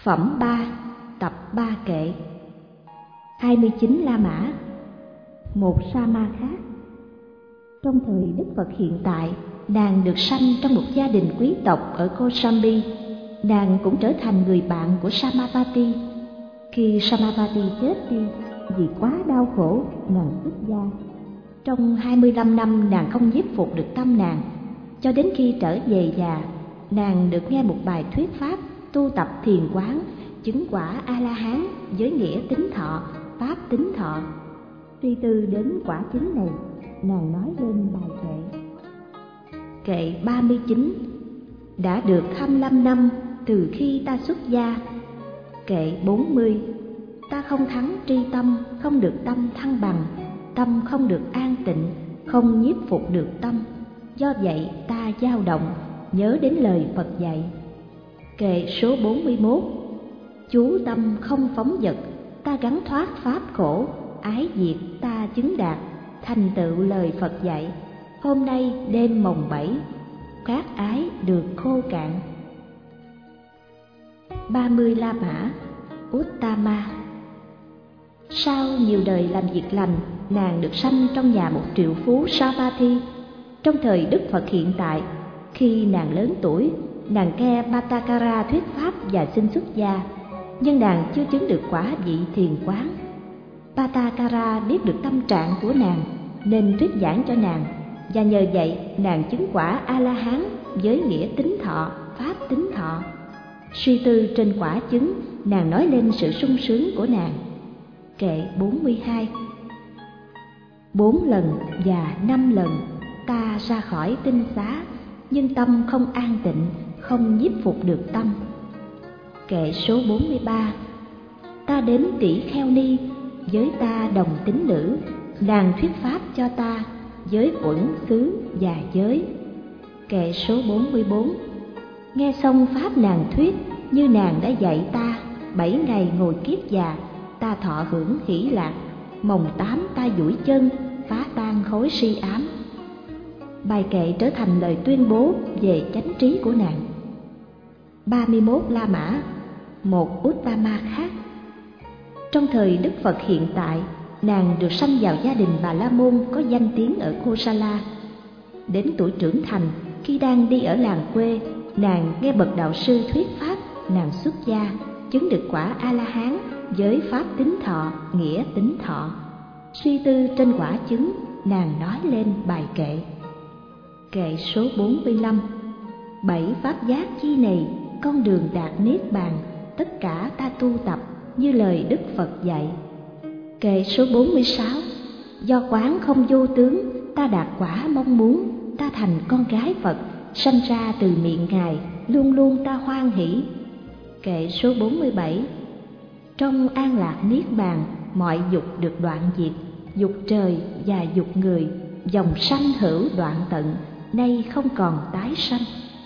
Phẩm 3, tập 3 kệ. 29 La Mã. Một sa ma khác. Trong thời Đức Phật hiện tại, nàng được sanh trong một gia đình quý tộc ở Kosambi. Nàng cũng trở thành người bạn của Samavati. Khi Samavati chết đi vì quá đau khổ, nàng xuất gia. Trong 25 năm nàng không nhiếp phục được tâm nàng. Cho đến khi trở về già, nàng được nghe một bài thuyết pháp tu tập thiền quán, chứng quả A-la-hán với nghĩa tính thọ, pháp tính thọ. Suy tư đến quả chứng này, nàng nói lên bài kệ. Kệ 39. Đã được 25 năm từ khi ta xuất gia. Kệ 40. Ta không thắng tri tâm, không được tâm thăng bằng, tâm không được an tịnh, không nhiếp phục được tâm. Do vậy ta dao động, nhớ đến lời Phật dạy. Kệ số 41. Chú tâm không phóng dật, ta gắn thoát pháp khổ, ái diệt ta chứng đạt, thành tựu lời Phật dạy. Hôm nay đêm mồng 7, các ái được khô cạn. 30 La Mã. Uttama. Sau nhiều đời làm việc lành, nàng được sanh trong nhà một triệu phú Savatthi. Trong thời Đức Phật hiện tại, khi nàng lớn tuổi, nàng nghe Pattakara thuyết pháp và xin xuất gia, nhưng nàng chưa chứng được quả vị thiền quán. Pattakara biết được tâm trạng của nàng nên thuyết giảng cho nàng, và nhờ vậy nàng chứng quả A-la-hán với nghĩa tính thọ, pháp tính thọ. Suy tư trên quả chứng, nàng nói lên sự sung sướng của nàng. Kệ 42. 4 lần và 5 lần ta ra khỏi tinh xá, nhưng tâm không an tịnh, không nhiếp phục được tâm. Kệ số 43. Ta đến Tỷ Kheo Ni, với ta đồng tín nữ, nàng thuyết pháp cho ta, với uẩn xứ và giới. Kệ số 44. Nghe xong pháp nàng thuyết, như nàng đã dạy ta, 7 ngày ngồi kiết già, ta thọ hưởng hỷ lạc, mồng 8 ta duỗi chân, phá tan khối si ám. Bài kệ trở thành lời tuyên bố về chánh trí của nàng. 31 La Mã. Một Uttama khác. Trong thời Đức Phật hiện tại, nàng được sanh vào gia đình Bà La Môn có danh tiếng ở Kosala. Đến tuổi trưởng thành, khi đang đi ở làng quê, nàng nghe bậc đạo sư thuyết pháp, nàng xuất gia, chứng được quả A-la-hán với pháp tính thọ, nghĩa tính thọ. Suy tư trên quả chứng, nàng nói lên bài kệ. Kệ số 45. 7 pháp giác chi này, con đường đạt niết bàn, tất cả ta tu tập như lời Đức Phật dạy. Kệ số 46. Do quán không vô tướng, ta đạt quả mong muốn, ta thành con gái Phật, sanh ra từ miệng Ngài, luôn luôn ta hoan hỷ. Kệ số 47. Trong an lạc niết bàn, mọi dục được đoạn diệt, dục trời và dục người, dòng sanh hữu đoạn tận, nay không còn tái sanh.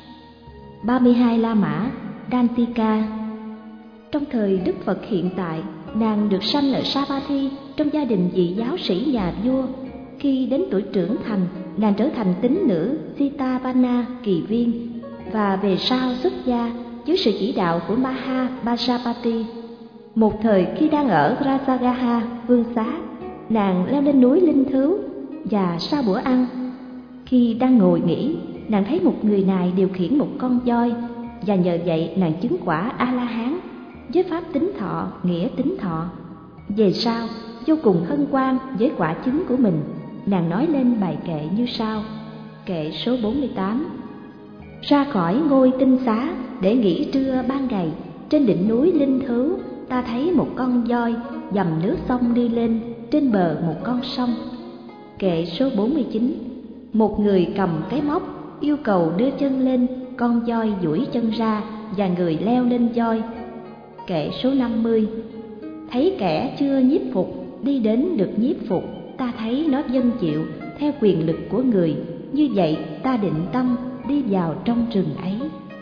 32 La Mã. Dantika. Trong thời Đức Phật hiện tại, nàng được sanh ở Savatthi trong gia đình vị giáo sĩ nhà vua. Khi đến tuổi trưởng thành, nàng trở thành tín nữ Sitavana Kỳ Viên, và về sau xuất gia dưới sự chỉ đạo của Maha Bajapati. Một thời khi đang ở Rajagaha vương xá, nàng leo lên núi Linh Thứu, và sau bữa ăn, khi đang ngồi nghỉ, nàng thấy một người này điều khiển một con voi, và nhờ vậy nàng chứng quả A-la-hán với pháp tính thọ, nghĩa tính thọ. Về sau, vô cùng hân hoan với quả chứng của mình, nàng nói lên bài kệ như sau. Kệ số 48. Ra khỏi ngôi tinh xá để nghỉ trưa ban ngày, trên đỉnh núi Linh Thứu, ta thấy một con voi dầm nước sông đi lên, trên bờ một con sông. Kệ số 49. Một người cầm cái móc yêu cầu đưa chân lên, con voi duỗi chân ra và người leo lên voi. Kệ số 50. Thấy kẻ chưa nhiếp phục đi đến được nhiếp phục, ta thấy nó vâng chịu theo quyền lực của người, như vậy ta định tâm đi vào trong rừng ấy.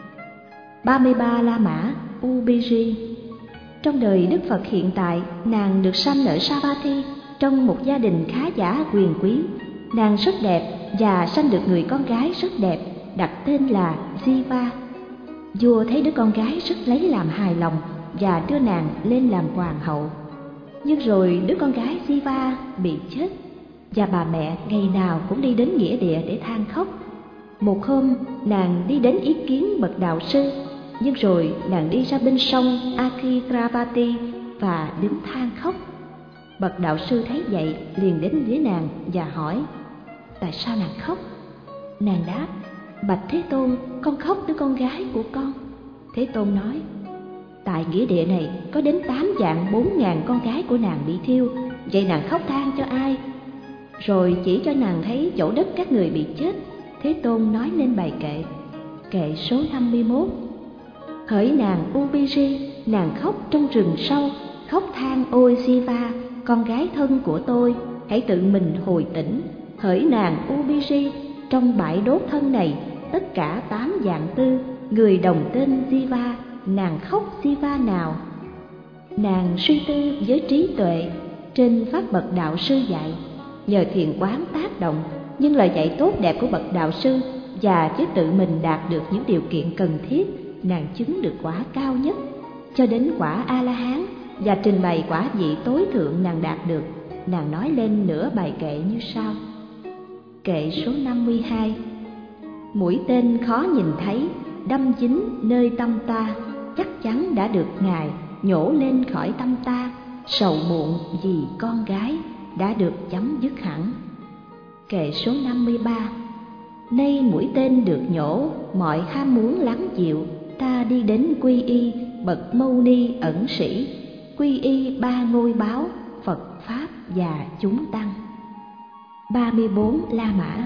33 La Mã. Ubiri. Trong đời Đức Phật hiện tại, nàng được sanh ở Savatthi trong một gia đình khá giả quyền quý. Nàng rất đẹp và sanh được người con gái rất đẹp, đặt tên là Jiva. Vua thấy đứa con gái rất lấy làm hài lòng, và đưa nàng lên làm hoàng hậu. Nhưng rồi đứa con gái Siva bị chết, và bà mẹ ngày nào cũng đi đến nghĩa địa để than khóc. Một hôm nàng đi đến ý kiến bậc đạo sư, nhưng rồi nàng đi ra bên sông Akhiravati và đứng than khóc. Bậc đạo sư thấy vậy liền đến với nàng và hỏi: tại sao nàng khóc? Nàng đáp: bạch Thế Tôn, con khóc đứa con gái của con. Thế Tôn nói: tại nghĩa địa này có đến 8.400.000 con gái của nàng bị thiêu, vậy nàng khóc than cho ai? Rồi chỉ cho nàng thấy chỗ đất các người bị chết. Thế Tôn nói lên bài kệ. Kệ số 51. Hỡi nàng Ubiri, nàng khóc trong rừng sâu, khóc than: ôi Siva, con gái thân của tôi, hãy tự mình hồi tỉnh. Hỡi nàng Ubiri, trong bãi đốt thân này, tất cả 8.400.000 người đồng tên Siva, nàng khóc Siva nào? Nàng suy tư với trí tuệ trên pháp bậc đạo sư dạy, nhờ thiền quán tác động, nhưng lời dạy tốt đẹp của bậc đạo sư và với tự mình đạt được những điều kiện cần thiết, nàng chứng được quả cao nhất cho đến quả A-la-hán, và trình bày quả vị tối thượng nàng đạt được. Nàng nói lên nửa bài kệ như sau. Kệ số 52. Mũi tên khó nhìn thấy, đâm dính nơi tâm ta, chắc chắn đã được Ngài nhổ lên khỏi tâm ta. Sầu muộn vì con gái đã được chấm dứt hẳn. Kệ số 53. Nay mũi tên được nhổ, mọi ham muốn lắng dịu, ta đi đến quy y bậc Mâu Ni ẩn sĩ, quy y 3 ngôi báo Phật Pháp và chúng tăng. 34 La Mã.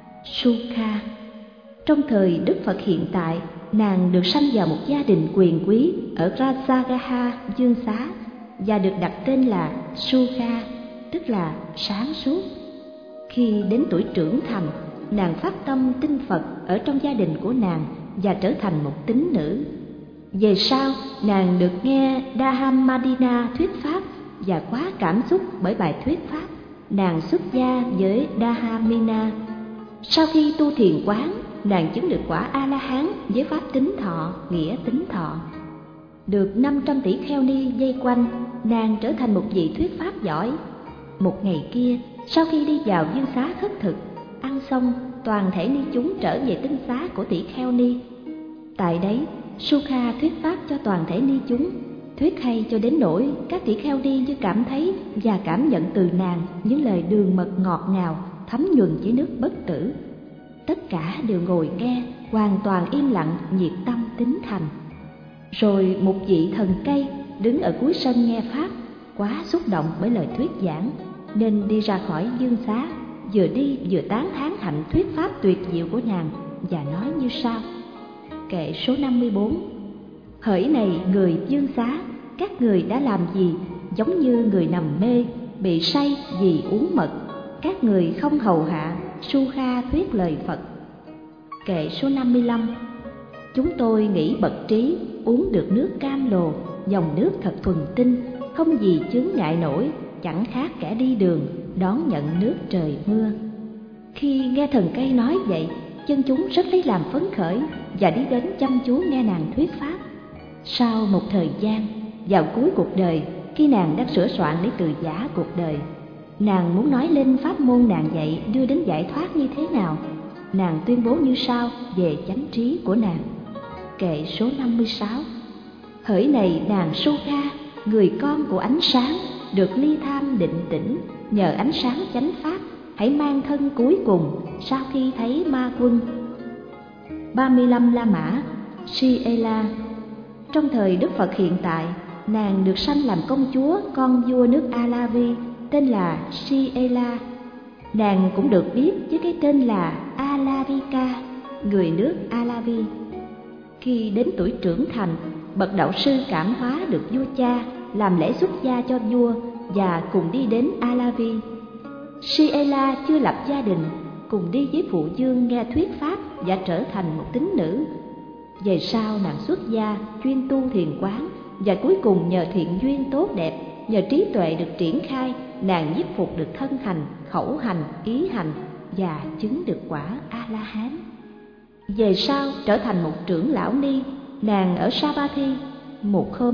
Sukha. Trong thời Đức Phật hiện tại, nàng được sanh vào một gia đình quyền quý ở Rajagaha Dương Xá và được đặt tên là Sukha, tức là sáng suốt. Khi đến tuổi trưởng thành, nàng phát tâm tin Phật ở trong gia đình của nàng và trở thành một tín nữ. Về sau, nàng được nghe Dahamadina thuyết pháp và quá cảm xúc bởi bài thuyết pháp. Nàng xuất gia với Dahamina. Sau khi tu thiền quán, nàng chứng được quả A-la-hán với pháp tính thọ, nghĩa tính thọ. Được 500 tỷ kheo ni vây quanh, nàng trở thành một vị thuyết pháp giỏi. Một ngày kia, sau khi đi vào dương xá khất thực, ăn xong, toàn thể ni chúng trở về tinh xá của tỷ kheo ni. Tại đấy, Sukha thuyết pháp cho toàn thể ni chúng, thuyết hay cho đến nỗi các tỷ kheo ni như cảm thấy và cảm nhận từ nàng những lời đường mật ngọt ngào, thấm nhuần với nước bất tử. Tất cả đều ngồi nghe, hoàn toàn im lặng, nhiệt tâm tín thành. Rồi một vị thần cây đứng ở cuối sân nghe pháp, quá xúc động bởi lời thuyết giảng, nên đi ra khỏi dương xá, vừa đi vừa tán thán hạnh thuyết pháp tuyệt diệu của nàng và nói như sau. Kệ số 54. Hỡi này người dương xá, các người đã làm gì? Giống như người nằm mê, bị say vì uống mật, các người không hầu hạ. Sukha thuyết lời Phật. Kệ số 55. Chúng tôi nghĩ bậc trí, uống được nước cam lồ, dòng nước thật thuần tinh, không gì chướng ngại nổi, chẳng khác kẻ đi đường đón nhận nước trời mưa. Khi nghe thần cây nói vậy, dân chúng rất lấy làm phấn khởi và đi đến chăm chú nghe nàng thuyết pháp. Sau một thời gian, vào cuối cuộc đời, khi nàng đang sửa soạn để từ giã cuộc đời, nàng muốn nói lên pháp môn nàng dạy đưa đến giải thoát như thế nào. Nàng tuyên bố như sau về chánh trí của nàng. Kệ số 56. Hỡi này nàng Sukha, người con của ánh sáng, được ly tham định tĩnh, nhờ ánh sáng chánh pháp, hãy mang thân cuối cùng sau khi thấy ma quân. 35 La Mã. Siela. Trong thời Đức Phật hiện tại, nàng được sanh làm công chúa, con vua nước Alavi, tên là Siela. Nàng cũng được biết với cái tên là Alavika, người nước Alavi. Khi đến tuổi trưởng thành, bậc đạo sư cảm hóa được vua cha, làm lễ xuất gia cho vua và cùng đi đến Alavi. Siela chưa lập gia đình, cùng đi với phụ vương nghe thuyết pháp và trở thành một tín nữ. Về sau nàng xuất gia, chuyên tu thiền quán, và cuối cùng nhờ thiện duyên tốt đẹp, nhờ trí tuệ được triển khai, nàng nhiếp phục được thân hành, khẩu hành, ý hành và chứng được quả A-la-hán. Về sau trở thành một trưởng lão ni, nàng ở Savatthi. Một hôm,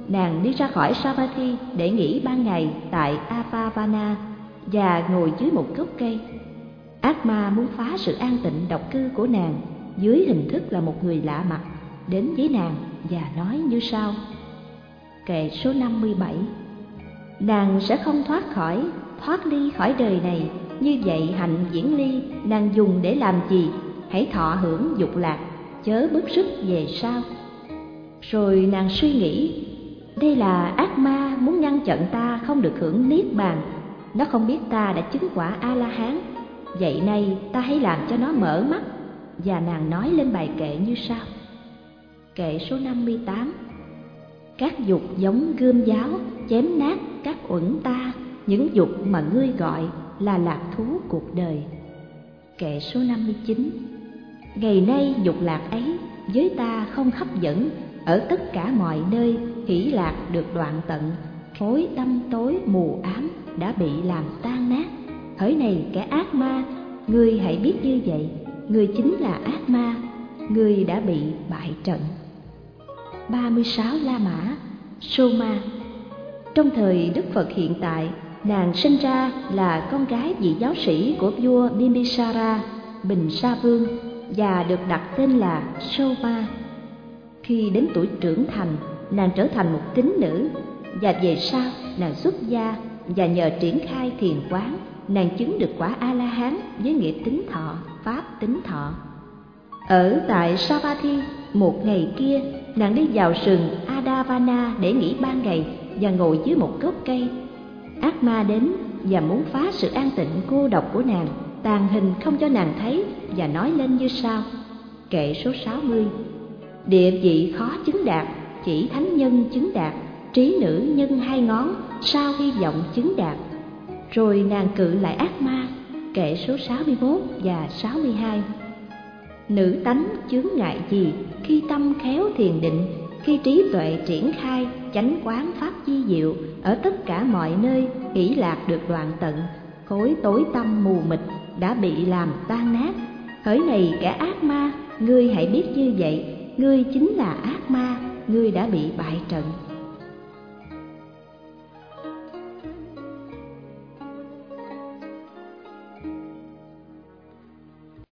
nàng đi ra khỏi Savatthi để nghỉ ban ngày tại Apavana và ngồi dưới một gốc cây. Ác ma muốn phá sự an tịnh độc cư của nàng dưới hình thức là một người lạ mặt đến với nàng và nói như sau. Kệ số 57. Nàng sẽ không thoát ly khỏi đời này, như vậy hạnh viễn ly nàng dùng để làm gì? Hãy thọ hưởng dục lạc, chớ bức sức về sau. Rồi nàng suy nghĩ, đây là ác ma muốn ngăn chặn ta không được hưởng niết bàn. Nó không biết ta đã chứng quả A-la-hán, vậy nay ta hãy làm cho nó mở mắt. Và nàng nói lên bài kệ như sau. Kệ số 58. Các dục giống gươm giáo chém nát các uẩn ta, những dục mà ngươi gọi là lạc thú cuộc đời. Kệ số 59. Ngày nay dục lạc ấy với ta không hấp dẫn, ở tất cả mọi nơi hỷ lạc được đoạn tận, khối tâm tối mù ám đã bị làm tan nát. Hỡi này kẻ ác ma, ngươi hãy biết như vậy, ngươi chính là ác ma, ngươi đã bị bại trận. 36 La Mã Soma. Trong thời Đức Phật hiện tại, nàng sinh ra là con gái vị giáo sĩ của vua Bimbisara, Bình Sa Vương, và được đặt tên là Soma. Khi đến tuổi trưởng thành, nàng trở thành một tín nữ, và về sau nàng xuất gia, và nhờ triển khai thiền quán, nàng chứng được quả A-la-hán với nghĩa tín thọ, pháp tín thọ. Ở tại Savatthi, một ngày kia, nàng đi vào rừng Adavana để nghỉ ban ngày và ngồi dưới một gốc cây. Ác ma đến và muốn phá sự an tịnh cô độc của nàng, tàn hình không cho nàng thấy và nói lên như sau. Kệ số 60. Địa vị khó chứng đạt, chỉ thánh nhân chứng đạt, trí nữ nhân 2 ngón, sao hy vọng chứng đạt. Rồi nàng cự lại ác ma. Kệ số 61 và 62. Nữ tánh chướng ngại gì khi tâm khéo thiền định, khi trí tuệ triển khai chánh quán pháp chi diệu, ở tất cả mọi nơi hỷ lạc được đoạn tận, khối tối tâm mù mịt đã bị làm tan nát. Hỡi này kẻ ác ma, ngươi hãy biết như vậy, ngươi chính là ác ma, ngươi đã bị bại trận.